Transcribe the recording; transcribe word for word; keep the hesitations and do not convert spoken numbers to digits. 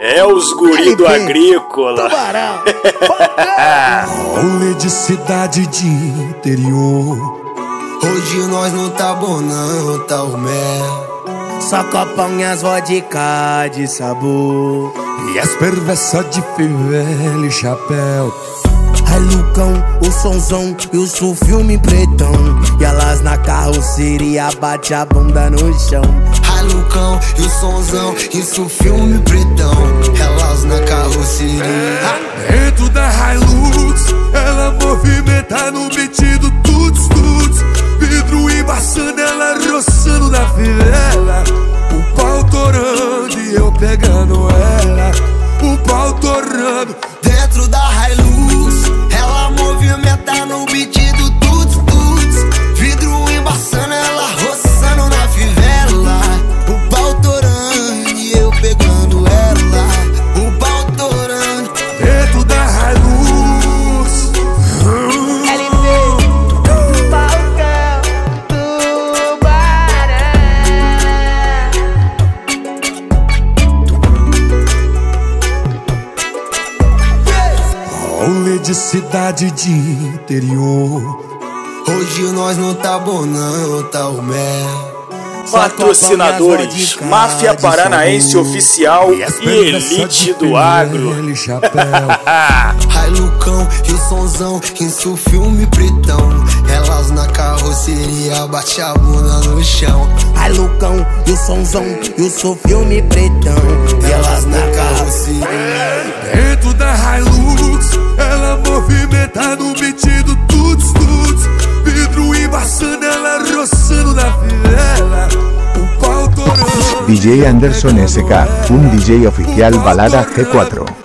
É os guri do agrícola. Tubarão. Rolê de cidade de interior. Hoje nós não tá bom não, tá o mel. Só copão e as vodka de sabor. E as perversas de fivela e chapéu. Ai Lucão, o sonzão e o filme pretão. E elas na carroceria bate a bunda no chão. Ai Lucão e o sonzão, isso filme pretão. Elas na carroceria. Dentro da Hilux, ela movimenta no beat do tuts tuts. Vidro embaçando, ela roçando na fivela. O pau torando e eu pegando ela. O pau torando. Dentro da Hilux, ela movimenta no beat do tuts tuts. Vidro embaçando, ela roçando na fivela. O pau torando e eu pegando ela. O pau torando. Dentro da Hilux. L P, Falcão, Tubarão. Rolê de cidade de interior. Hoje nós não tá bom não, tá o mel. Patrocinadores: Máfia Paranaense Oficial e Elite do Agro. Ai Lucão e o sonzão, isso filme pretão. Elas na carroceria bate a bunda no chão. Ai Lucão e o sonzão e o filme pretão. E elas na carroceria. Dentro da Hilux, ela movimenta no beat do tuts tuts. Vidro embaçando, ela roçando na fivela. O pau torando. D J Anderson S K, un D J oficial balada G cuatro.